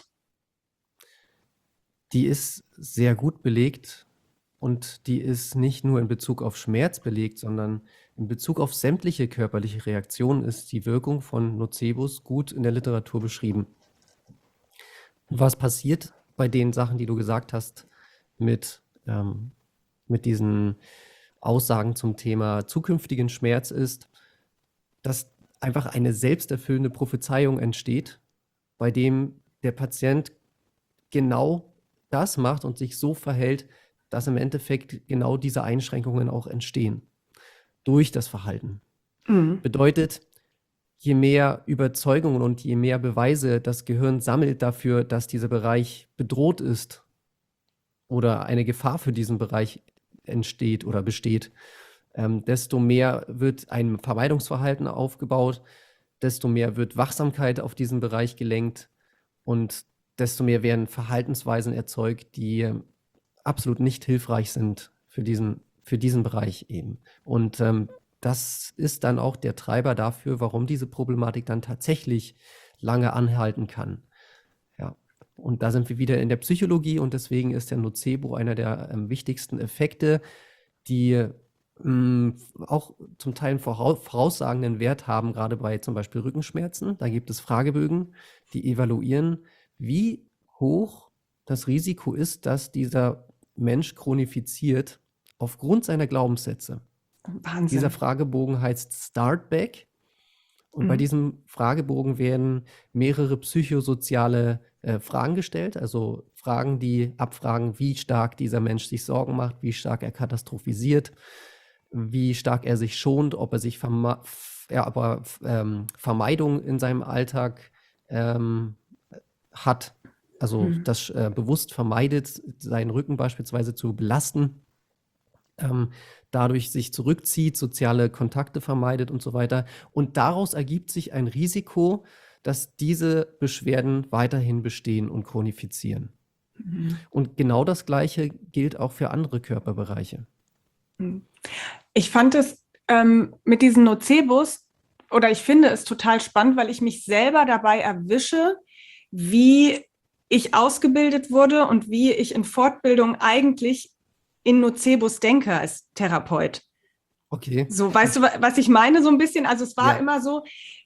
Die ist sehr gut belegt und die ist nicht nur in Bezug auf Schmerz belegt, sondern in Bezug auf sämtliche körperliche Reaktionen ist die Wirkung von Nocebus gut in der Literatur beschrieben. Und was passiert bei den Sachen, die du gesagt hast, mit diesen Aussagen zum Thema zukünftigen Schmerz ist, dass einfach eine selbsterfüllende Prophezeiung entsteht, bei dem der Patient genau das macht und sich so verhält, dass im Endeffekt genau diese Einschränkungen auch entstehen durch das Verhalten. Mhm. Bedeutet, je mehr Überzeugungen und je mehr Beweise das Gehirn sammelt dafür, dass dieser Bereich bedroht ist oder eine Gefahr für diesen Bereich entsteht oder besteht, desto mehr wird ein Vermeidungsverhalten aufgebaut, desto mehr wird Wachsamkeit auf diesen Bereich gelenkt und desto mehr werden Verhaltensweisen erzeugt, die absolut nicht hilfreich sind für diesen Bereich eben. Und das ist dann auch der Treiber dafür, warum diese Problematik dann tatsächlich lange anhalten kann. Ja. Und da sind wir wieder in der Psychologie und deswegen ist der Nocebo einer der wichtigsten Effekte, die auch zum Teil einen voraussagenden Wert haben, gerade bei zum Beispiel Rückenschmerzen. Da gibt es Fragebögen, die evaluieren, wie hoch das Risiko ist, dass dieser Mensch chronifiziert aufgrund seiner Glaubenssätze. Wahnsinn. Dieser Fragebogen heißt Startback und bei diesem Fragebogen werden mehrere psychosoziale Fragen gestellt, also Fragen, die abfragen, wie stark dieser Mensch sich Sorgen macht, wie stark er katastrophisiert, wie stark er sich schont, ob er sich Vermeidung in seinem Alltag hat, also das bewusst vermeidet, seinen Rücken beispielsweise zu belasten, dadurch sich zurückzieht, soziale Kontakte vermeidet und so weiter. Und daraus ergibt sich ein Risiko, dass diese Beschwerden weiterhin bestehen und chronifizieren. Und genau das Gleiche gilt auch für andere Körperbereiche. Ich fand es mit diesen Nocebos, oder ich finde es total spannend, weil ich mich selber dabei erwische, wie ich ausgebildet wurde und wie ich in Fortbildung eigentlich in Nocebos denke als Therapeut. Okay. So, weißt du, was ich meine so ein bisschen? Also es war immer so,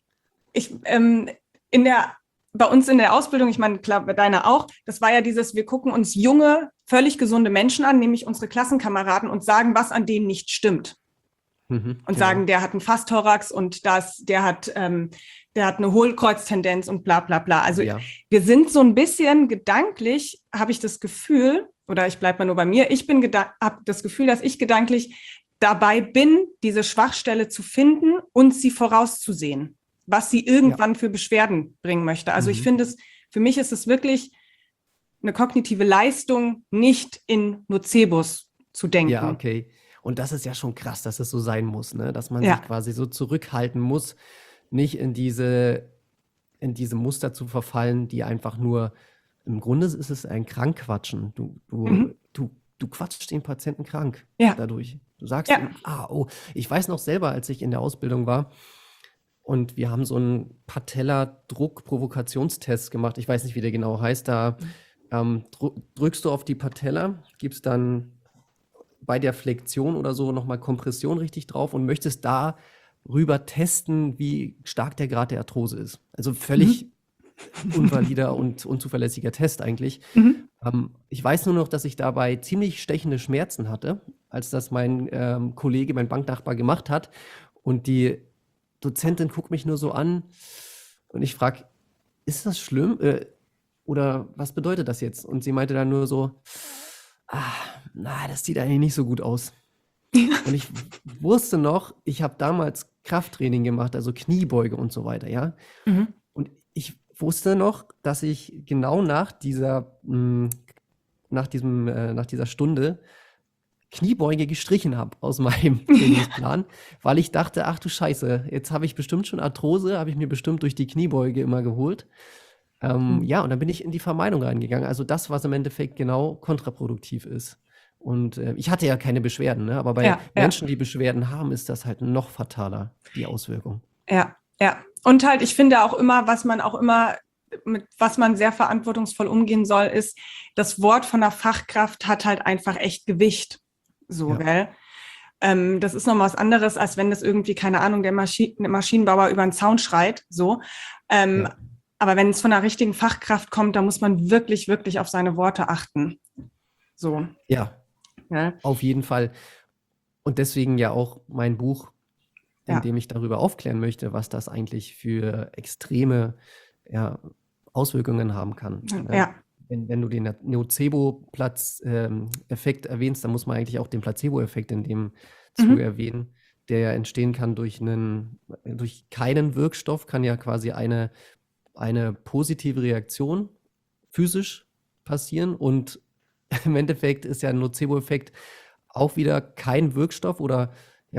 bei uns in der Ausbildung, ich meine, klar, bei deiner auch, das war ja dieses, wir gucken uns junge, völlig gesunde Menschen an, nämlich unsere Klassenkameraden und sagen, was an denen nicht stimmt. Und sagen, der hat einen Fastthorax und der hat eine Hohlkreuztendenz und bla bla bla. Also wir sind so ein bisschen gedanklich, habe ich das Gefühl, oder ich bleibe mal nur bei mir, habe das Gefühl, dass ich gedanklich dabei bin, diese Schwachstelle zu finden und sie vorauszusehen, was sie irgendwann für Beschwerden bringen möchte. Also ich finde für mich ist es wirklich eine kognitive Leistung, nicht in Nocebos zu denken. Ja, okay. Und das ist ja schon krass, dass es so sein muss, ne? Dass man sich quasi so zurückhalten muss, nicht in diese Muster zu verfallen, die einfach nur, im Grunde ist es ein Krankquatschen. Du quatschst den Patienten krank dadurch. Du sagst ihm, ich weiß noch selber, als ich in der Ausbildung war und wir haben so einen Patella-Druck-Provokationstest gemacht. Ich weiß nicht, wie der genau heißt. Da drückst du auf die Patella, gibst dann bei der Flexion oder so nochmal Kompression richtig drauf und möchtest darüber testen, wie stark der Grad der Arthrose ist. Also völlig unvalider und unzuverlässiger Test eigentlich. Mhm. Ich weiß nur noch, dass ich dabei ziemlich stechende Schmerzen hatte, als das mein Kollege, mein Banknachbar gemacht hat. Und die Dozentin guckt mich nur so an und ich frage, ist das schlimm? Oder was bedeutet das jetzt? Und sie meinte dann nur so, das sieht eigentlich nicht so gut aus. Und ich wusste noch, ich habe damals Krafttraining gemacht, also Kniebeuge und so weiter, ja. Mhm. Und ich wusste noch, dass ich genau nach dieser Stunde Kniebeuge gestrichen habe aus meinem Trainingsplan, weil ich dachte, ach du Scheiße, jetzt habe ich bestimmt schon Arthrose, habe ich mir bestimmt durch die Kniebeuge immer geholt. Ja, und dann bin ich in die Vermeidung reingegangen. Also das, was im Endeffekt genau kontraproduktiv ist. Und ich hatte ja keine Beschwerden, ne? Aber bei Ja, ja, Menschen, die Beschwerden haben, ist das halt noch fataler, die Auswirkung. ja, ja. Und halt, ich finde auch immer, mit was man sehr verantwortungsvoll umgehen soll, ist, das Wort von der Fachkraft hat halt einfach echt Gewicht. So, Ja. gell? Das ist nochmal was anderes, als wenn das irgendwie, keine Ahnung, der Maschinenbauer über den Zaun schreit. So. Ja. Aber wenn es von einer richtigen Fachkraft kommt, da muss man wirklich, wirklich auf seine Worte achten. So. Ja, Ja, auf jeden Fall. Und deswegen ja auch mein Buch, in ja, dem ich darüber aufklären möchte, was das eigentlich für extreme Auswirkungen haben kann. Ne? ja. Wenn du den Nocebo-Effekt erwähnst, dann muss man eigentlich auch den Placebo-Effekt in dem Zuge erwähnen, der ja entstehen kann durch keinen Wirkstoff, kann ja quasi eine positive Reaktion physisch passieren und im Endeffekt ist ja ein Nocebo-Effekt auch wieder kein Wirkstoff oder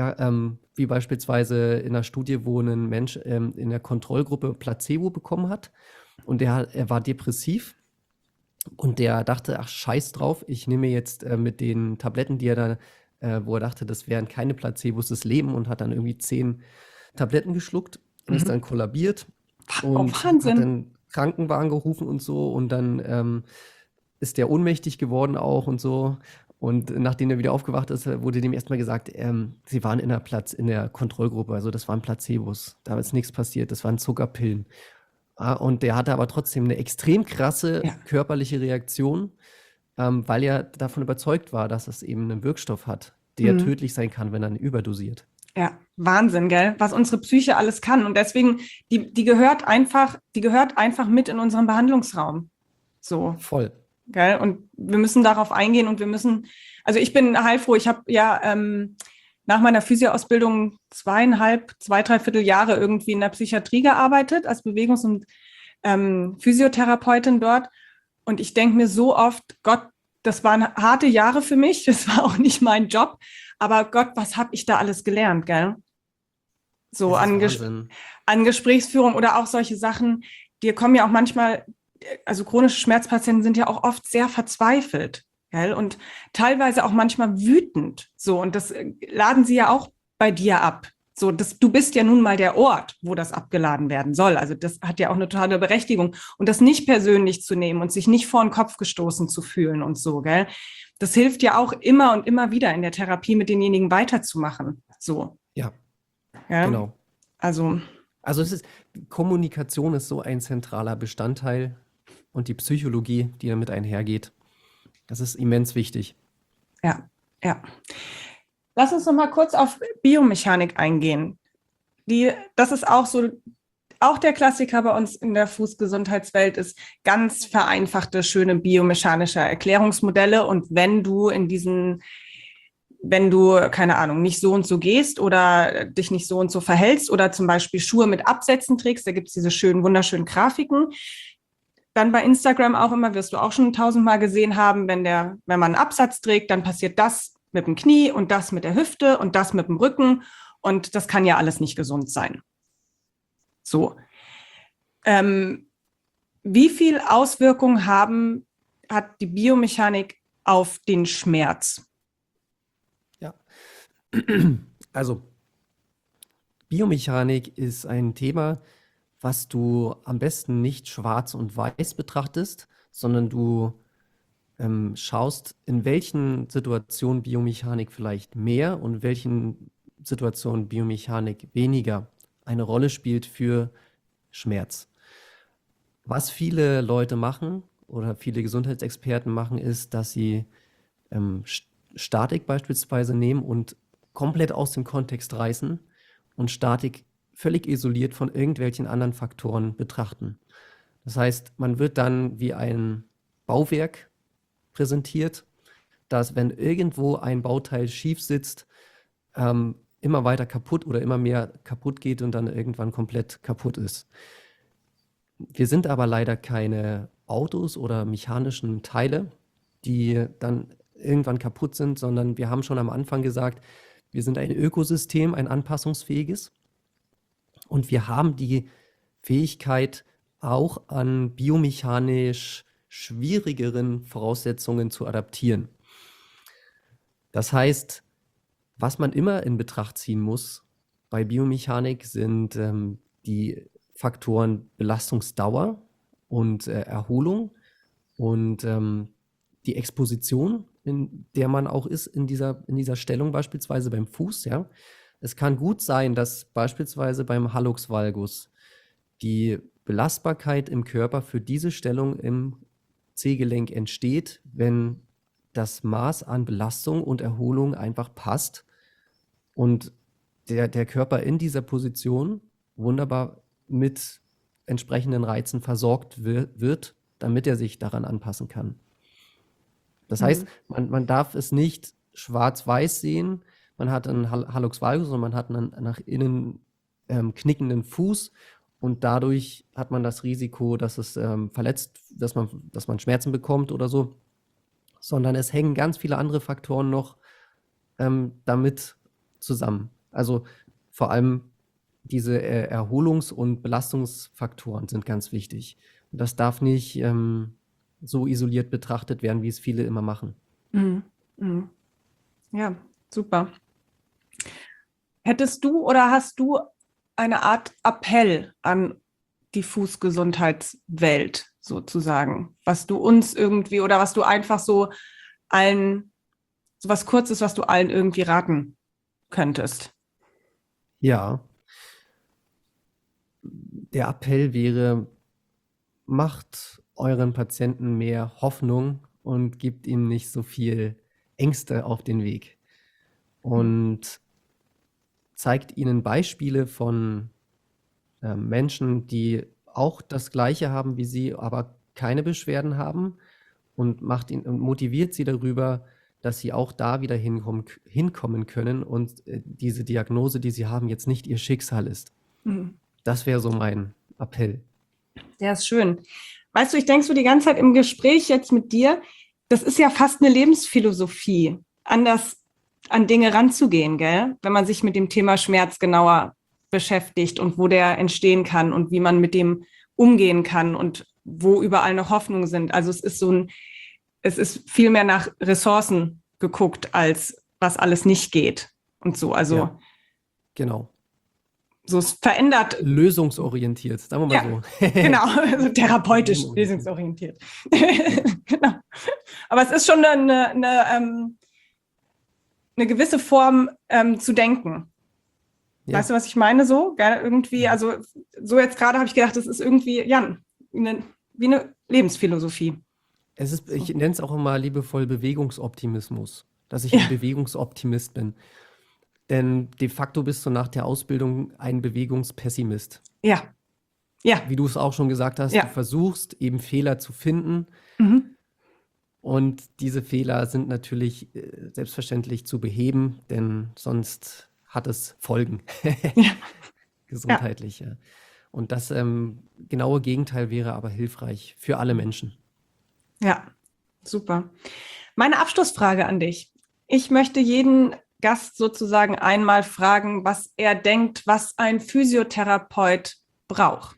wie beispielsweise in einer Studie, wo ein Mensch in der Kontrollgruppe Placebo bekommen hat und er war depressiv und der dachte, ach scheiß drauf, ich nehme jetzt mit den Tabletten, die er da, wo er dachte, das wären keine Placebos, das Leben und hat dann irgendwie 10 Tabletten geschluckt und ist dann kollabiert und hat Wahnsinn. dann Krankenwagen gerufen und so und dann ist der ohnmächtig geworden auch und so. Und nachdem er wieder aufgewacht ist, wurde dem erstmal gesagt, sie waren in der Kontrollgruppe, also das waren Placebos. Da ist nichts passiert, das waren Zuckerpillen. Und der hatte aber trotzdem eine extrem krasse Ja. körperliche Reaktion, weil er davon überzeugt war, dass es eben einen Wirkstoff hat, der tödlich sein kann, wenn er ihn überdosiert. Ja, Wahnsinn, gell? Was unsere Psyche alles kann. Und deswegen, die gehört einfach mit in unseren Behandlungsraum. So, Voll. gell? Und wir müssen darauf eingehen und also ich bin heilfroh, ich habe ja nach meiner Physioausbildung 2,5, 3/4 Jahre irgendwie in der Psychiatrie gearbeitet, als Bewegungs- und Physiotherapeutin dort. Und ich denke mir so oft, Gott, das waren harte Jahre für mich, das war auch nicht mein Job, aber Gott, was habe ich da alles gelernt, gell? So Das ist an Wahnsinn. Gesprächsführung oder auch solche Sachen, die kommen ja auch manchmal, also chronische Schmerzpatienten sind ja auch oft sehr verzweifelt, gell? Und teilweise auch manchmal wütend. So, und das laden sie ja auch bei dir ab. So, du bist ja nun mal der Ort, wo das abgeladen werden soll. Also das hat ja auch eine totale Berechtigung. Und das nicht persönlich zu nehmen und sich nicht vor den Kopf gestoßen zu fühlen und so, gell? Das hilft ja auch immer und immer wieder in der Therapie mit denjenigen weiterzumachen. So, Ja, gell? genau. Also, Kommunikation ist so ein zentraler Bestandteil und die Psychologie, die damit einhergeht, das ist immens wichtig. ja, ja. Lass uns noch mal kurz auf Biomechanik eingehen. Das ist auch so, auch der Klassiker bei uns in der Fußgesundheitswelt ist ganz vereinfachte, schöne biomechanische Erklärungsmodelle. Und wenn du keine Ahnung, nicht so und so gehst oder dich nicht so und so verhältst oder zum Beispiel Schuhe mit Absätzen trägst, da gibt es diese wunderschönen Grafiken. Dann bei Instagram auch immer, wirst du auch schon 1000-mal gesehen haben, wenn man einen Absatz trägt, dann passiert das mit dem Knie und das mit der Hüfte und das mit dem Rücken. Und das kann ja alles nicht gesund sein. So. Wie viel Auswirkungen hat die Biomechanik auf den Schmerz? Ja. Also, Biomechanik ist ein Thema, was du am besten nicht schwarz und weiß betrachtest, sondern du schaust, in welchen Situationen Biomechanik vielleicht mehr und in welchen Situationen Biomechanik weniger eine Rolle spielt für Schmerz. Was viele Leute machen oder viele Gesundheitsexperten machen, ist, dass sie Statik beispielsweise nehmen und komplett aus dem Kontext reißen und Statik völlig isoliert von irgendwelchen anderen Faktoren betrachten. Das heißt, man wird dann wie ein Bauwerk präsentiert, dass wenn irgendwo ein Bauteil schief sitzt, immer weiter kaputt oder immer mehr kaputt geht und dann irgendwann komplett kaputt ist. Wir sind aber leider keine Autos oder mechanischen Teile, die dann irgendwann kaputt sind, sondern wir haben schon am Anfang gesagt, wir sind ein Ökosystem, ein anpassungsfähiges, und wir haben die Fähigkeit, auch an biomechanisch schwierigeren Voraussetzungen zu adaptieren. Das heißt, was man immer in Betracht ziehen muss bei Biomechanik sind die Faktoren Belastungsdauer und Erholung und die Exposition, in der man auch ist in dieser Stellung, beispielsweise beim Fuß. Ja. Es kann gut sein, dass beispielsweise beim Hallux valgus die Belastbarkeit im Körper für diese Stellung im C-Gelenk entsteht, wenn das Maß an Belastung und Erholung einfach passt und der Körper in dieser Position wunderbar mit entsprechenden Reizen versorgt wird, damit er sich daran anpassen kann. Das heißt, man darf es nicht schwarz-weiß sehen. Man hat einen Hallux valgus und man hat einen nach innen knickenden Fuß und dadurch hat man das Risiko, dass es verletzt, dass man Schmerzen bekommt oder so. Sondern es hängen ganz viele andere Faktoren noch damit zusammen. Also vor allem diese Erholungs- und Belastungsfaktoren sind ganz wichtig. Und das darf nicht so isoliert betrachtet werden, wie es viele immer machen. Ja, super. Hättest du oder hast du eine Art Appell an die Fußgesundheitswelt sozusagen, was du uns irgendwie oder was du einfach so allen, so was Kurzes, was du allen irgendwie raten könntest? Ja, der Appell wäre, macht euren Patienten mehr Hoffnung und gebt ihnen nicht so viel Ängste auf den Weg. Und zeigt ihnen Beispiele von Menschen, die auch das Gleiche haben wie sie, aber keine Beschwerden haben, und motiviert sie darüber, dass sie auch da wieder hinkommen können und diese Diagnose, die sie haben, jetzt nicht ihr Schicksal ist. Das wäre so mein Appell. Ja, ist schön. Weißt du, ich denke so die ganze Zeit im Gespräch jetzt mit dir, das ist ja fast eine Lebensphilosophie, anders an Dinge ranzugehen, gell? Wenn man sich mit dem Thema Schmerz genauer beschäftigt und wo der entstehen kann und wie man mit dem umgehen kann und wo überall noch Hoffnungen sind. Also es ist viel mehr nach Ressourcen geguckt, als was alles nicht geht und so. Also Ja, genau. so es verändert. Lösungsorientiert, sagen wir mal Ja, so. genau, also therapeutisch lösungsorientiert. Genau. Aber es ist schon eine gewisse Form zu denken. Ja. Weißt du, was ich meine? So, gell? Irgendwie, also so jetzt gerade habe ich gedacht, das ist irgendwie, ja, wie eine Lebensphilosophie. Ich nenne es auch immer liebevoll Bewegungsoptimismus, dass ich ein Bewegungsoptimist bin. Denn de facto bist du nach der Ausbildung ein Bewegungspessimist. Ja. Ja. Wie du es auch schon gesagt hast, Ja. du versuchst eben Fehler zu finden. Und diese Fehler sind natürlich selbstverständlich zu beheben, denn sonst hat es Folgen. Gesundheitlich. Ja. Und das genaue Gegenteil wäre aber hilfreich für alle Menschen. Ja, super. Meine Abschlussfrage an dich. Ich möchte jeden Gast sozusagen einmal fragen, was er denkt, was ein Physiotherapeut braucht.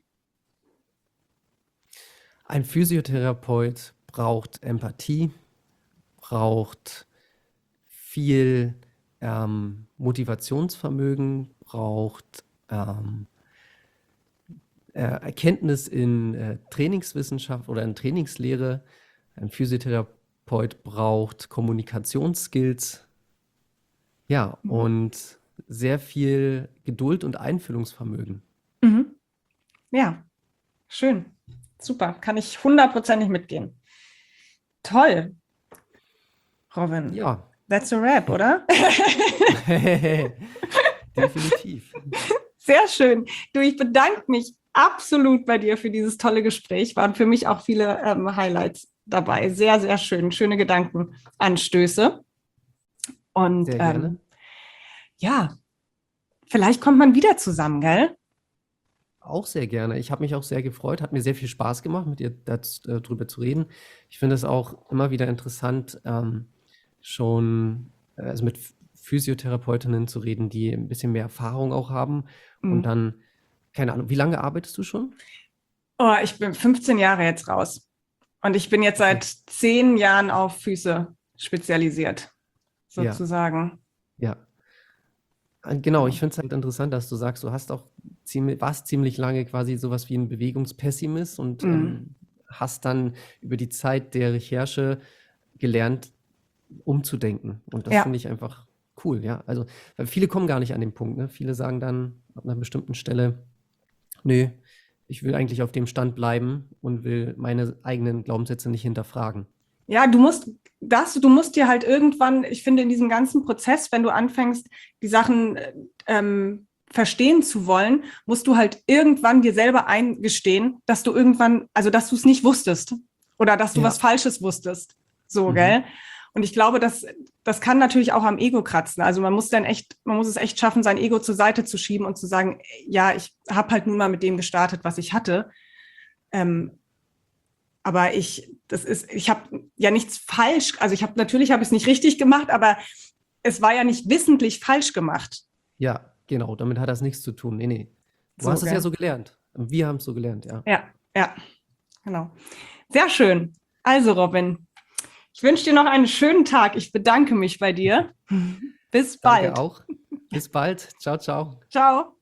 Ein Physiotherapeut braucht Empathie, braucht viel Motivationsvermögen, braucht Erkenntnis in Trainingswissenschaft oder in Trainingslehre. Ein Physiotherapeut Psychotherapeut braucht Kommunikationsskills, ja, und sehr viel Geduld und Einfühlungsvermögen. Mhm. Ja, schön. Super. Kann ich 100%ig mitgehen. Toll, Robin. Ja, That's a wrap, oder? definitiv. Sehr schön. Du, ich bedanke mich absolut bei dir für dieses tolle Gespräch. Waren für mich auch viele Highlights dabei. Sehr, sehr schön. Schöne Gedankenanstöße. Und Sehr gerne. ja, vielleicht kommt man wieder zusammen, gell? Auch sehr gerne. Ich habe mich auch sehr gefreut, hat mir sehr viel Spaß gemacht, mit dir darüber zu reden. Ich finde es auch immer wieder interessant, also mit Physiotherapeutinnen zu reden, die ein bisschen mehr Erfahrung auch haben und dann, keine Ahnung, wie lange arbeitest du schon? Oh, ich bin 15 Jahre jetzt raus. Und ich bin jetzt seit 10 Jahren auf Füße spezialisiert, sozusagen. Ja. Genau, ich finde es halt interessant, dass du sagst, du warst ziemlich lange quasi sowas wie ein Bewegungspessimist und hast dann über die Zeit der Recherche gelernt, umzudenken. Und das Ja. finde ich einfach cool, ja. Also, weil viele kommen gar nicht an den Punkt, ne? Viele sagen dann ab einer bestimmten Stelle, nö, ich will eigentlich auf dem Stand bleiben und will meine eigenen Glaubenssätze nicht hinterfragen. Ja, du musst dir halt irgendwann, ich finde, in diesem ganzen Prozess, wenn du anfängst, die Sachen verstehen zu wollen, musst du halt irgendwann dir selber eingestehen, dass du dass du es nicht wusstest oder dass du Ja. was Falsches wusstest. So, gell? Und ich glaube, das kann natürlich auch am Ego kratzen. Also man muss es echt schaffen, sein Ego zur Seite zu schieben und zu sagen, ja, ich habe halt nun mal mit dem gestartet, was ich hatte. Aber ich habe ja nichts falsch, also natürlich habe ich es nicht richtig gemacht, aber es war ja nicht wissentlich falsch gemacht. Ja, genau, damit hat das nichts zu tun. Nee. Du So, hast es ja gell? so gelernt. Wir haben es so gelernt, ja. Ja, genau. Sehr schön. Also, Robin, ich wünsche dir noch einen schönen Tag. Ich bedanke mich bei dir. Bis bald. Danke auch. Bis bald. Ciao, ciao. Ciao.